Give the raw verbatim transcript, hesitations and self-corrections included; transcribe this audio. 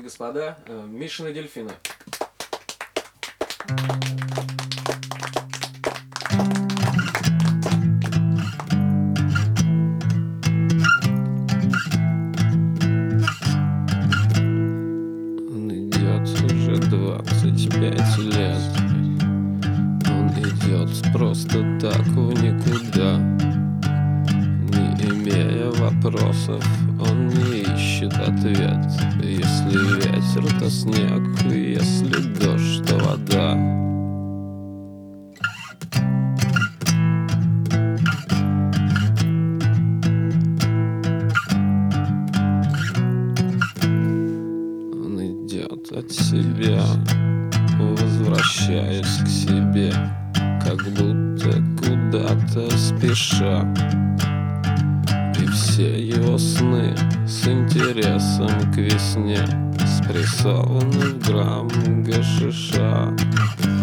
господа, э, Мишины дельфины. Он идет уже двадцать пять лет. Он идет просто так в никуда, не имея вопросов, он не ищет ответ. Если ветер, то снег, если дождь, то вода. Он идет от себя, возвращаясь к себе, как будто куда-то спеша. И все его сны с интересом к весне спрессованы в грамм гашиша.